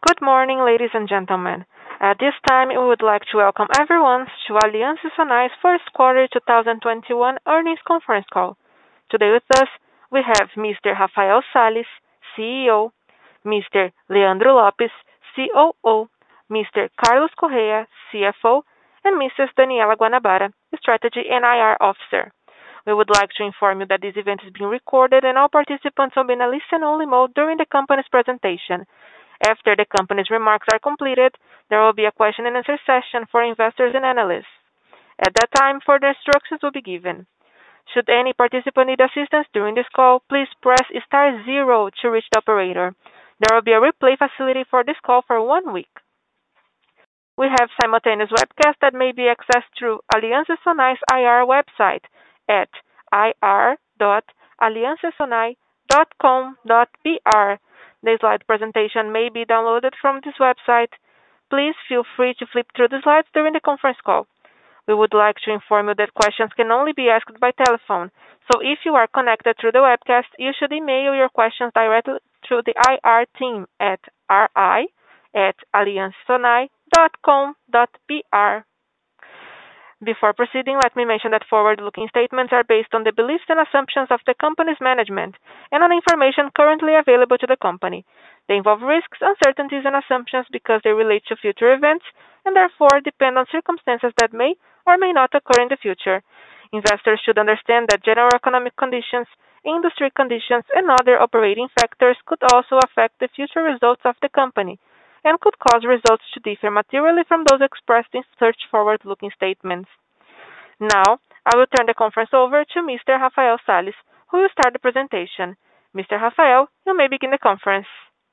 Good morning, ladies and gentlemen. At this time, we would like to welcome everyone to Aliança Sonae's first quarter 2021 earnings conference call. Today with us, we have Mr. Rafael Sales, CEO, Mr. Leandro Lopes, COO, Mr. Carlos Correa, CFO, and Mrs. Daniela Guanabara, Strategy and IR Officer. We would like to inform you that this event is being recorded and all participants will be in a listen-only mode during the company's presentation. After the company's remarks are completed, there will be a question and answer session for investors and analysts. At that time, further instructions will be given. Should any participant need assistance during this call, please press star zero to reach the operator. There will be a replay facility for this call for 1 week. We have simultaneous webcast that may be accessed through Aliança Sonae's IR website at ir.aliançasonai.com.br. The slide presentation may be downloaded from this website. Please feel free to flip through the slides during the conference call. We would like to inform you that questions can only be asked by telephone. So if you are connected through the webcast, you should email your questions directly to the IR team at ri@aliançasonai.com.br. Before proceeding, let me mention that forward-looking statements are based on the beliefs and assumptions of the company's management and on information currently available to the company. They involve risks, uncertainties, and assumptions because they relate to future events and therefore depend on circumstances that may or may not occur in the future. Investors should understand that general economic conditions, industry conditions, and other operating factors could also affect the future results of the company and could cause results to differ materially from those expressed in such forward-looking statements. Now, I will turn the conference over to Mr. Rafael Sales, who will start the presentation. Mr. Rafael, you may begin the conference.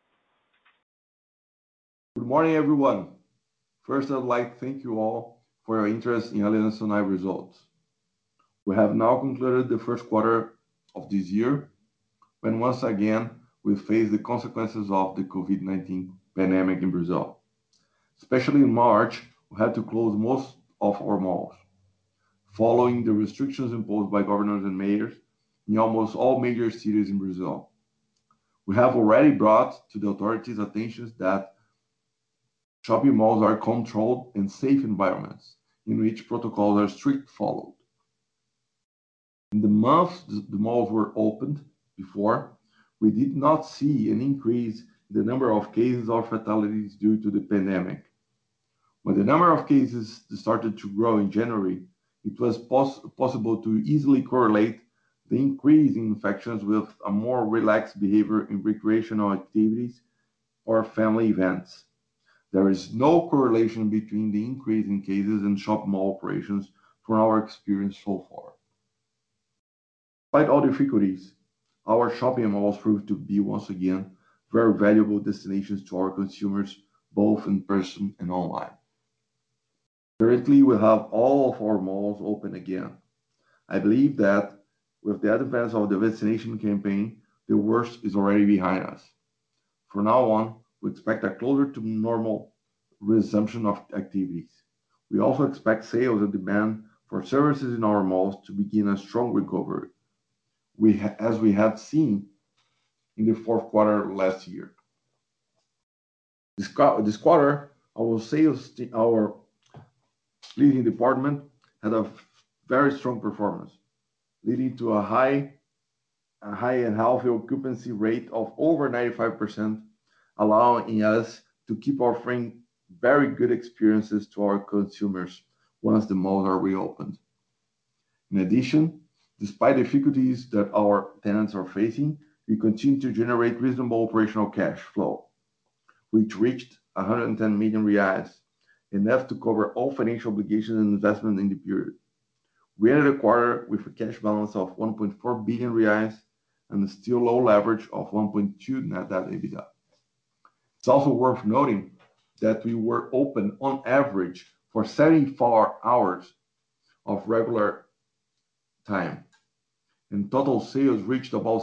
Good morning, everyone. First, I'd like to thank you all for your interest in Aliança Sonae results. We have now concluded the first quarter of this year, when once again we face the consequences of the COVID-19 pandemic in Brazil. Especially in March, we had to close most of our malls, following the restrictions imposed by governors and mayors in almost all major cities in Brazil. We have already brought to the authorities' attention that shopping malls are controlled and safe environments in which protocols are strictly followed. In the months the malls were opened before, we did not see an increase in the number of cases or fatalities due to the pandemic. When the number of cases started to grow in January, it was possible to easily correlate the increase in infections with a more relaxed behavior in recreational activities or family events. There is no correlation between the increase in cases and shopping mall operations from our experience so far. Despite all difficulties, our shopping malls proved to be once again very valuable destinations to our consumers, both in person and online. Currently, we have all of our malls open again. I believe that with the advance of the vaccination campaign, the worst is already behind us. From now on, we expect a closer to normal resumption of activities. We also expect sales and demand for services in our malls to begin a strong recovery, as we had seen in the fourth quarter last year. This quarter, our leading department had a very strong performance, leading to a high and healthy occupancy rate of over 95%, allowing us to keep offering very good experiences to our consumers once the malls are reopened. In addition, despite difficulties that our tenants are facing, we continue to generate reasonable operational cash flow, which reached 110 million reais, enough to cover all financial obligations and investment in the period. We ended the quarter with a cash balance of 1.4 billion reais and a still low leverage of 1.2 net debt EBITDA. It's also worth noting that we were open on average for 74 hours of regular time, and total sales reached about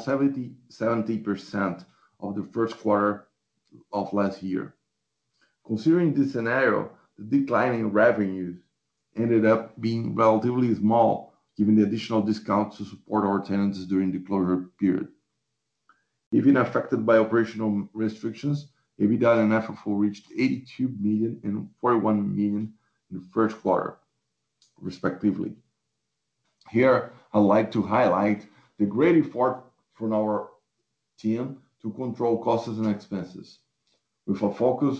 70% of the first quarter of last year. Considering this scenario, the decline in revenues ended up being relatively small given the additional discounts to support our tenants during the closure period. Even affected by operational restrictions, EBITDA and FFO reached 82 million and 41 million in the first quarter, respectively. Here, I'd like to highlight the great effort from our team to control costs and expenses, with a focus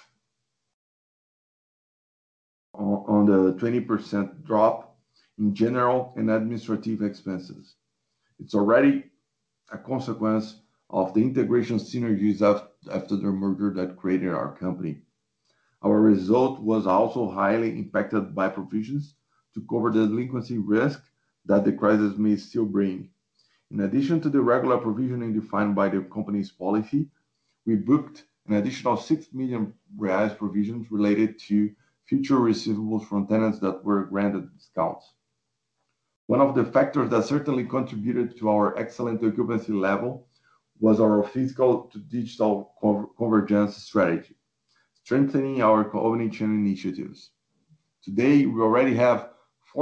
on the 20% drop in general and administrative expenses. It's already a consequence of the integration synergies after the merger that created our company. Our result was also highly impacted by provisions to cover the delinquency risk that the crisis may still bring. In addition to the regular provisioning defined by the company's policy, we booked an additional 6 million reais provisions related to future receivables from tenants that were granted discounts. One of the factors that certainly contributed to our excellent occupancy level was our physical to digital convergence strategy, strengthening our omnichannel initiatives. Today, we already have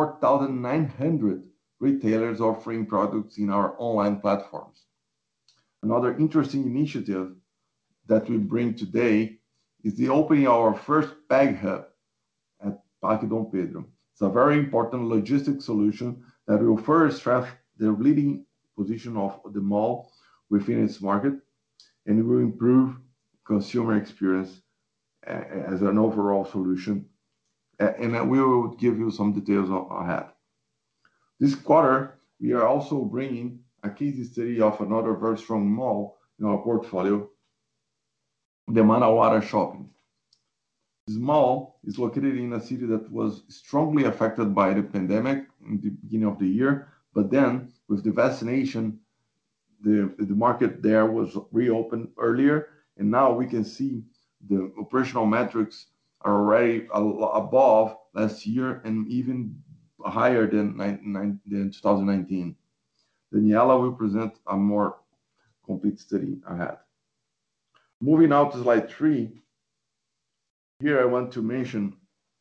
4,900 retailers offering products in our online platforms. Another interesting initiative that we bring today is the opening of our first bag hub at Parque Dom Pedro. It's a very important logistic solution that will further strengthen the leading position of the mall within its market and will improve consumer experience as an overall solution. And we will give you some details ahead. This quarter, we are also bringing a case study of another very strong mall in our portfolio, the Manauara Shopping. This mall is located in a city that was strongly affected by the pandemic in the beginning of the year, but then with the vaccination, the market there was reopened earlier, and now we can see the operational metrics are already above last year and even higher than 2019. Daniela will present a more complete study ahead. Moving now to slide 3. Here I want to mention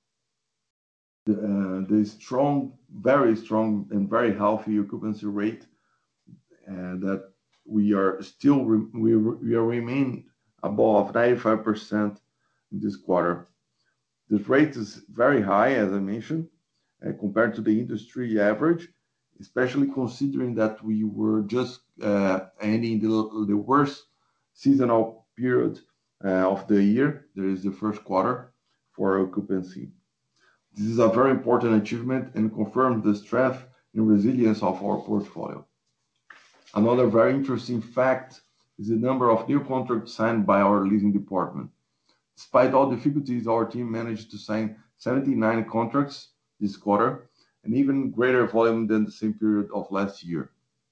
the strong, very strong and very healthy occupancy rate that we are still remain above 95% in this quarter. This rate is very high, as I mentioned, compared to the industry average, especially considering that we were just ending the worst seasonal period of the year. There is the first quarter for occupancy. This is a very important achievement and confirms the strength and resilience of our portfolio. Another very interesting fact is the number of new contracts signed by our leasing department. Despite all difficulties, our team managed to sign 79 contracts this quarter, an even greater volume than the same period of last year.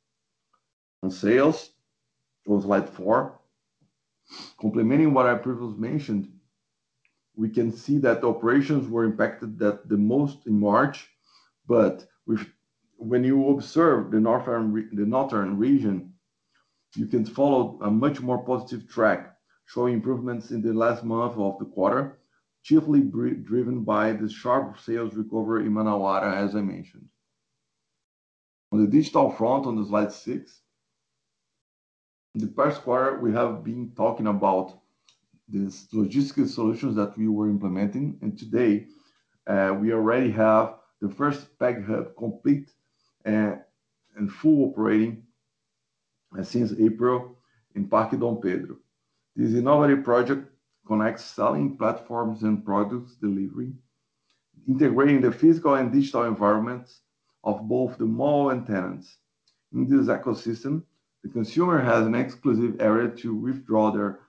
On sales, on slide 4, complementing what I previously mentioned, we can see that operations were impacted the most in March, but when you observe the northern region, you can follow a much more positive track, showing improvements in the last month of the quarter, chiefly driven by the sharp sales recovery in Manauara, as I mentioned. On the digital front, on the slide 6, in the past quarter, we have been talking about these logistics solutions that we were implementing, and today we already have the first bag hub complete and full operating since April in Parque Dom Pedro. This innovative project connects selling platforms and products delivery, integrating the physical and digital environments of both the mall and tenants. In this ecosystem, the consumer has an exclusive area to withdraw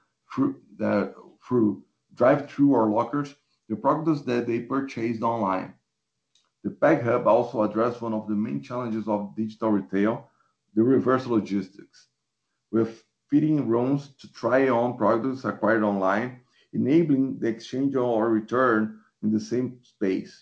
through drive-through or lockers the products that they purchased online. The Bag Hub also addressed one of the main challenges of digital retail, the reverse logistics, with fitting rooms to try on products acquired online, enabling the exchange or return in the same space,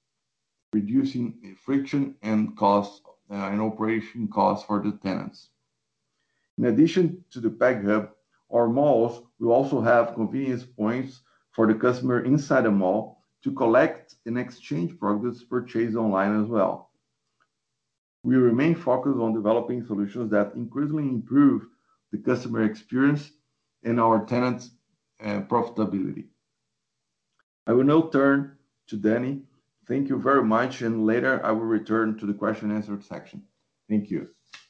reducing friction and costs and operation costs for the tenants. In addition to the Bag Hub, our malls will also have convenience points for the customer inside the mall to collect and exchange products purchased online as well. We remain focused on developing solutions that increasingly improve the customer experience and our tenants' profitability. I will now turn to Danny. Thank you very much, and later I will return to the question and answer section. Thank you.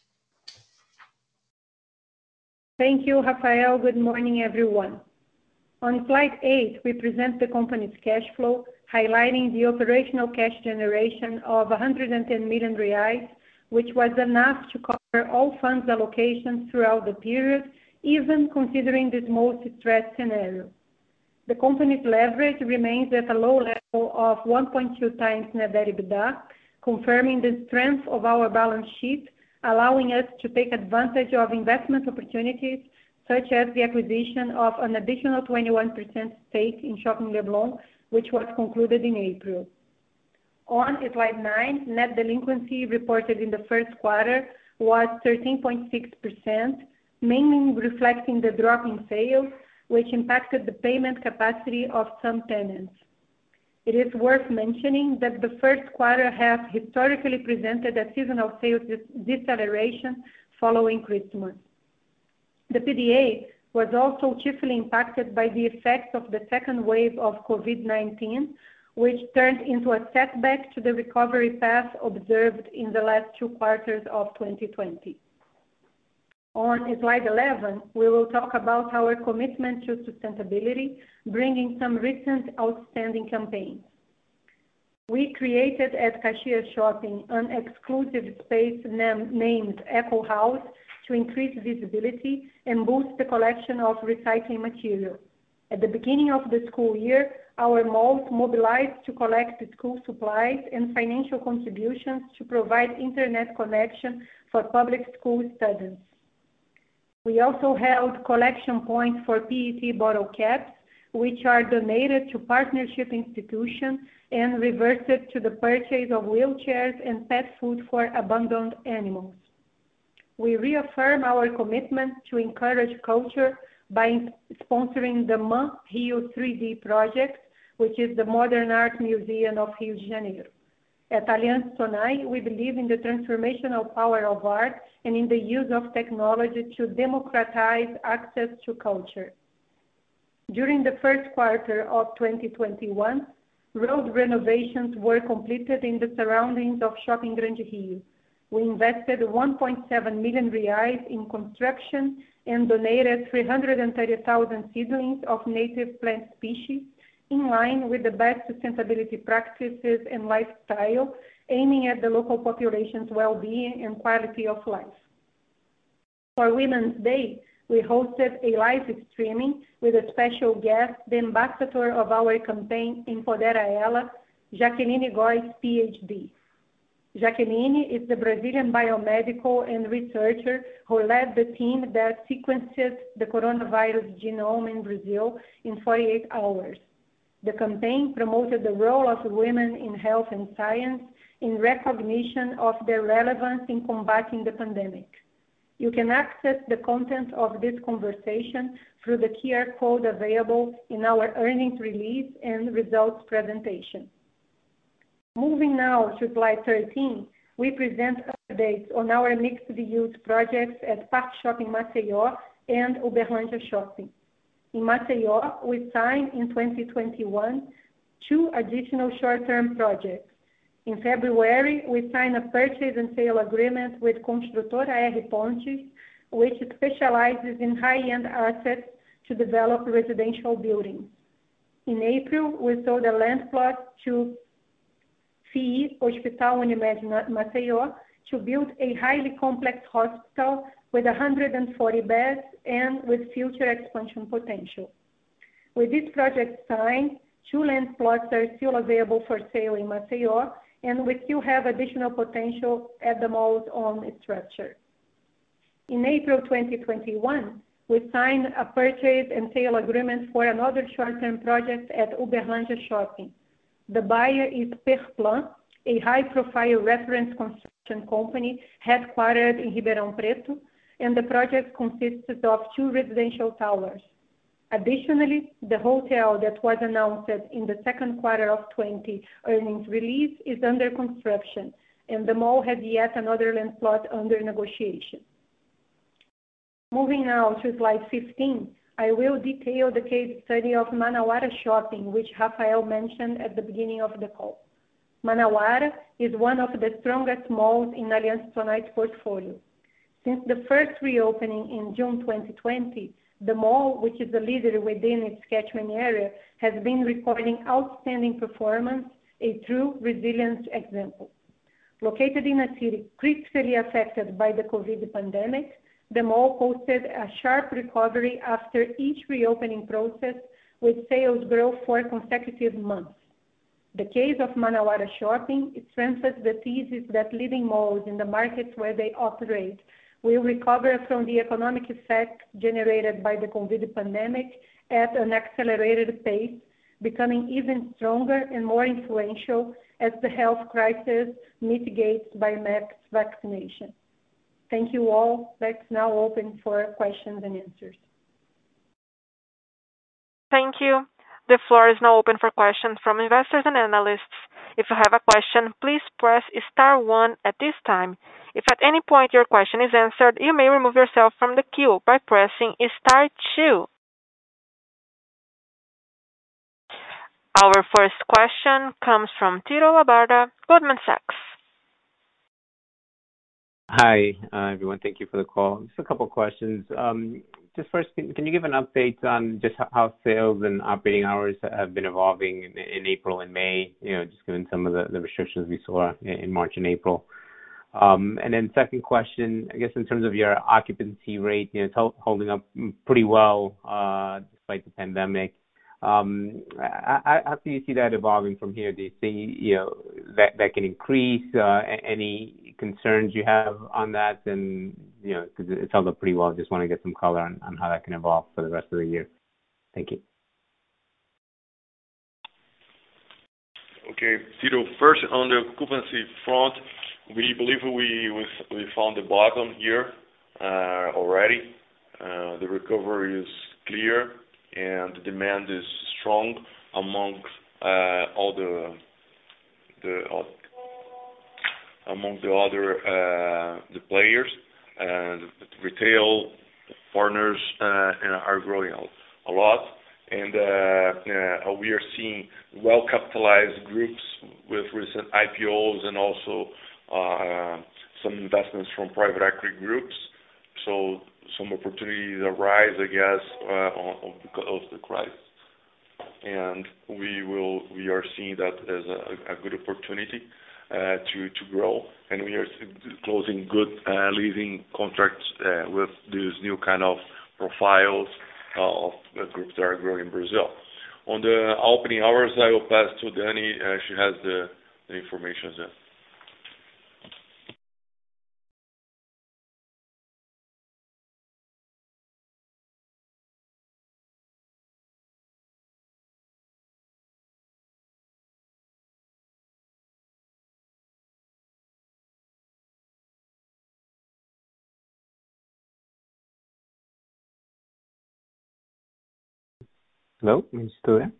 Thank you, Rafael. Good morning, everyone. On slide 8, we present the company's cash flow, highlighting the operational cash generation of 110 million reais, which was enough to cover all funds allocations throughout the period, even considering this most stressed scenario. The company's leverage remains at a low level of 1.2 times net debt EBITDA, confirming the strength of our balance sheet, allowing us to take advantage of investment opportunities, such as the acquisition of an additional 21% stake in Shopping Leblon, which was concluded in April. On slide 9, net delinquency reported in the first quarter was 13.6%, mainly reflecting the drop in sales, which impacted the payment capacity of some tenants. It is worth mentioning that the first quarter has historically presented a seasonal sales deceleration following Christmas. The PDA was also chiefly impacted by the effects of the second wave of COVID-19, which turned into a setback to the recovery path observed in the last 2 quarters of 2020. On slide 11, we will talk about our commitment to sustainability, bringing some recent outstanding campaigns. We created at Caxias Shopping an exclusive space named Eco House to increase visibility and boost the collection of recycling material. At the beginning of the school year, our malls mobilized to collect school supplies and financial contributions to provide internet connection for public school students. We also held collection points for PET bottle caps, which are donated to partnership institutions and reversed to the purchase of wheelchairs and pet food for abandoned animals. We reaffirm our commitment to encourage culture by sponsoring the MAN Rio 3D project, which is the Modern Art Museum of Rio de Janeiro. At Aliança Sonae, we believe in the transformational power of art and in the use of technology to democratize access to culture. During the first quarter of 2021, road renovations were completed in the surroundings of Shopping Grande Rio. We invested 1.7 million reais in construction and donated 330,000 seedlings of native plant species, in line with the best sustainability practices and lifestyle, aiming at the local population's well-being and quality of life. For Women's Day, we hosted a live streaming with a special guest, the ambassador of our campaign Empodera Ela, Jaqueline Góes, PhD. Jaqueline is the Brazilian biomedical and researcher who led the team that sequenced the coronavirus genome in Brazil in 48 hours. The campaign promoted the role of women in health and science in recognition of their relevance in combating the pandemic. You can access the content of this conversation through the QR code available in our earnings release and results presentation. Moving now to slide 13, we present updates on our mixed-use projects at Parque Shopping Maceió and Uberlândia Shopping. In Maceió, we signed in 2021 2 additional short-term projects. In February, we signed a purchase and sale agreement with Construtora R. Pontes, which specializes in high-end assets to develop residential buildings. In April, we sold a land plot to FII Hospital Unimed Maceió to build a highly complex hospital with 140 beds and with future expansion potential. With this project signed, 2 land plots are still available for sale in Maceió, and we still have additional potential at the mall's own structure. In April 2021, we signed a purchase and sale agreement for another short-term project at Uberlândia Shopping. The buyer is Perplan, a high-profile reference construction company headquartered in Ribeirão Preto, and the project consists of 2 residential towers. Additionally, the hotel that was announced in the second quarter of 2020 earnings release is under construction, and the mall has yet another land plot under negotiation. Moving now to slide 15, I will detail the case study of Manauara Shopping, which Rafael mentioned at the beginning of the call. Manauara is one of the strongest malls in Aliansce Sonae's portfolio. Since the first reopening in June 2020, the mall, which is the leader within its catchment area, has been recording outstanding performance, a true resilience example. Located in a city critically affected by the COVID pandemic, the mall posted a sharp recovery after each reopening process, with sales growth for consecutive months. The case of Manauara Shopping strengthens the thesis that leading malls in the markets where they operate will recover from the economic effect generated by the COVID pandemic at an accelerated pace, becoming even stronger and more influential as the health crisis mitigates by mass vaccination. Thank you all. Let's now open for questions and answers. Thank you. The floor is now open for questions from investors and analysts. If you have a question, please press star 1 at this time. If at any point your question is answered, you may remove yourself from the queue by pressing star 2. Our first question comes from Tito Labarta, Goldman Sachs. Hi, everyone. Thank you for the call. Just a couple of questions. Just first, can you give an update on just how sales and operating hours have been evolving in April and May, just given some of the restrictions we saw in March and April? And then second question, I guess in terms of your occupancy rate, it's holding up pretty well despite the pandemic. How do you see that evolving from here? Do you see that can increase? Any concerns you have on that? And because it's held up pretty well, just want to get some color on how that can evolve for the rest of the year. Thank you. Okay, Tito. First, on the occupancy front, we believe we found the bottom here already. The recovery is clear, and the demand is strong among all the players. The retail partners are growing a lot, and we are seeing well-capitalized groups with recent IPOs and also some investments from private equity groups. So some opportunities arise, I guess, because of the crisis, and we are seeing that as a good opportunity to grow, and we are closing good leasing contracts with these new kind of profiles of the groups that are growing in Brazil. On the opening hours, I will pass to Dani. She has the information there. Hello, are you still there?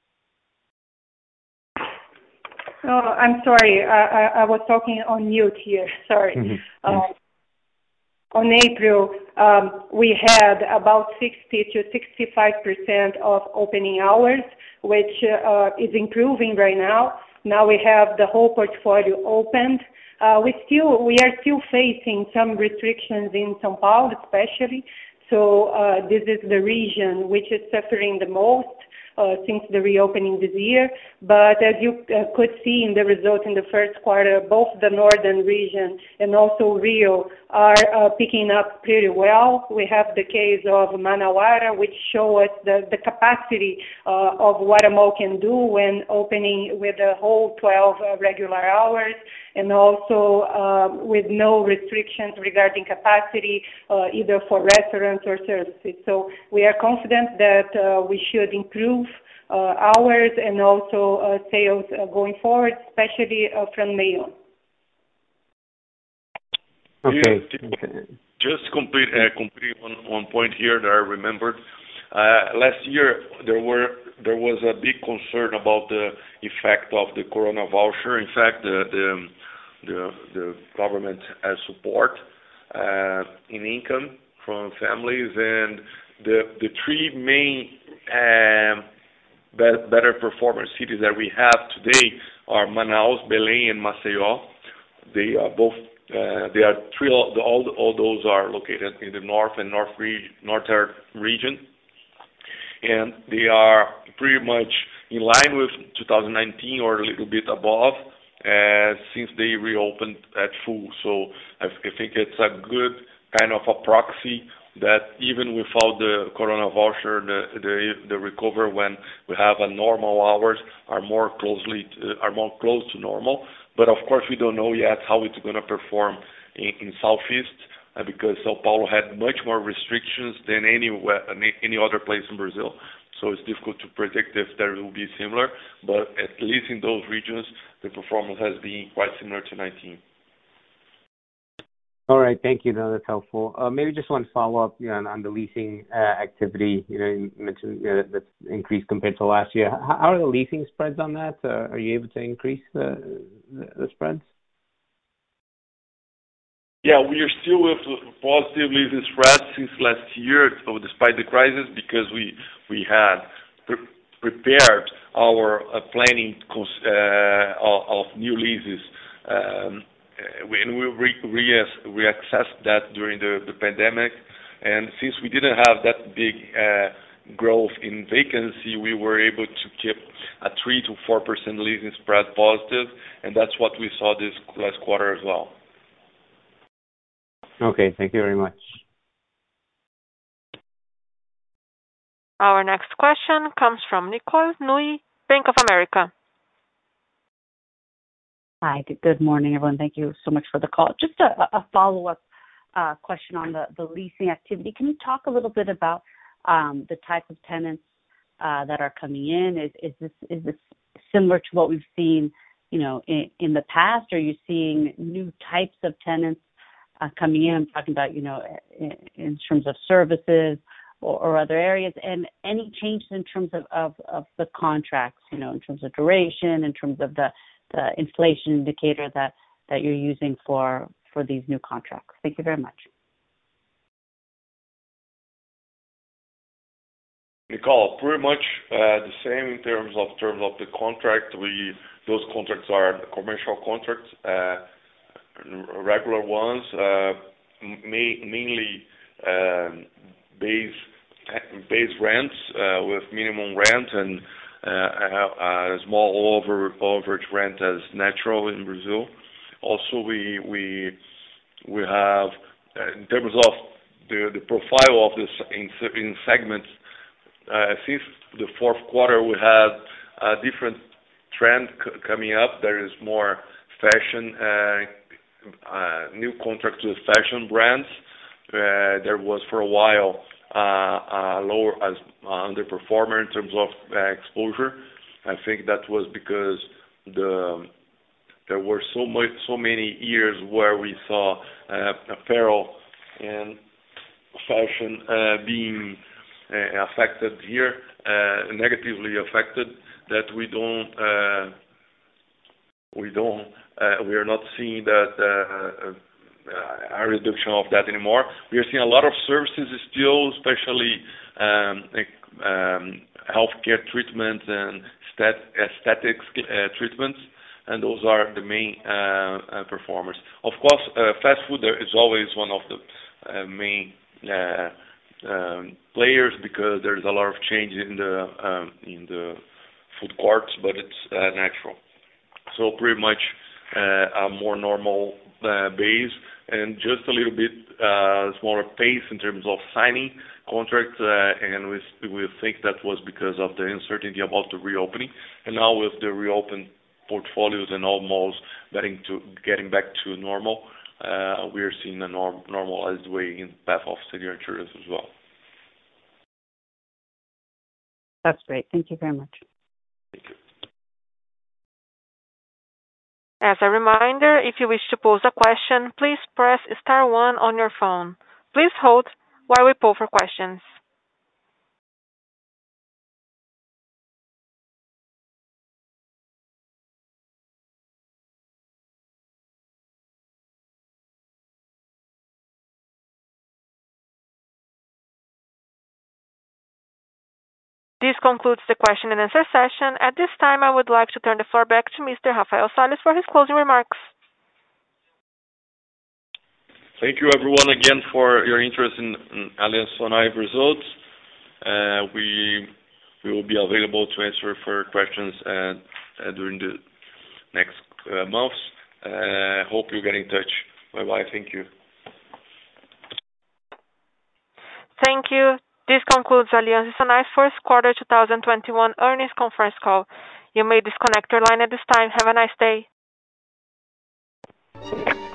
Oh, I'm sorry. I was talking on mute here. Sorry. Mm-hmm. On April, we had about 60 to 65% of opening hours, which is improving right now. Now we have the whole portfolio opened. We are still facing some restrictions in São Paulo, especially. So this is the region which is suffering the most since the reopening this year. But as you could see in the results in the first quarter, both the northern region and also Rio are picking up pretty well. We have the case of Manauara, which show us the capacity of what a mall can do when opening with the whole 12 regular hours, and also with no restrictions regarding capacity, either for restaurants or services. So we are confident that we should improve hours and also sales going forward, especially from May on. Okay. Just complete one point here that I remembered. Last year there was a big concern about the effect of the Corona voucher. In fact, the government has support in income from families, and the three main better performance cities that we have today are Manaus, Belém, and Maceió. They are both. They are three. All those are located in the north and northern region, and they are pretty much in line with 2019 or a little bit above, since they reopened at full. So I think it's a good kind of a proxy that even without the Corona voucher, the recovery when we have a normal hours are more close to normal. But of course, we don't know yet how it's going to perform in Southeast, because São Paulo had much more restrictions than any other place in Brazil. So it's difficult to predict if there will be similar, but at least in those regions, the performance has been quite similar to 19. All right, thank you. No, that's helpful. Maybe just one follow-up on the leasing activity. You mentioned that's increased compared to last year. How are the leasing spreads on that? Are you able to increase the spreads? Yeah, we are still with positive leasing spreads since last year, so despite the crisis, because we had prepared our planning of new leases. When we reassessed that during the pandemic, and since we didn't have that big growth in vacancy, we were able to keep a 3 to 4% leasing spread positive, and that's what we saw this last quarter as well. Okay, thank you very much. Our next question comes from Nicole Nui, Bank of America. Hi, good morning, everyone. Thank you so much for the call. Just a follow-up question on the leasing activity. Can you talk a little bit about the type of tenants that are coming in? Is this similar to what we've seen, in the past? Are you seeing new types of tenants coming in? I'm talking about, in terms of services or other areas, and any changes in terms of the contracts, in terms of duration, in terms of the inflation indicator that you're using for these new contracts. Thank you very much. Nicole, pretty much the same in terms of the contract. Those contracts are commercial contracts, regular ones, mainly base rents with minimum rent and a small overage rent as natural in Brazil. Also, we have in terms of the profile of this in segments. Since the fourth quarter, we had a different trend coming up. There is more fashion, new contracts with fashion brands. There was for a while lower as underperformer in terms of exposure. I think that was because there were so many years where we saw apparel and fashion being affected here, negatively affected, that we are not seeing that a reduction of that anymore. We are seeing a lot of services still, especially healthcare treatments and aesthetics treatments, and those are the main performers. Of course, fast food is always one of the main players, because there's a lot of change in the food courts, but it's natural. So pretty much a more normal base, and just a little bit smaller pace in terms of signing contracts, and we think that was because of the uncertainty about the reopening. And now with the reopened portfolios and all malls getting back to normal, we are seeing a normalized way in path of signatures as well. That's great. Thank you very much. Thank you. As a reminder, if you wish to pose a question, please press star 1 on your phone. Please hold while we poll for questions. This concludes the question and answer session. At this time, I would like to turn the floor back to Mr. Rafael Sales for his closing remarks. Thank you, everyone, again for your interest in Aliansce Sonae results. We will be available to answer further questions during the next months. Hope you get in touch. Bye-bye. Thank you. Thank you. This concludes Aliansce Sonae's first quarter 2021 earnings conference call. You may disconnect your line at this time. Have a nice day.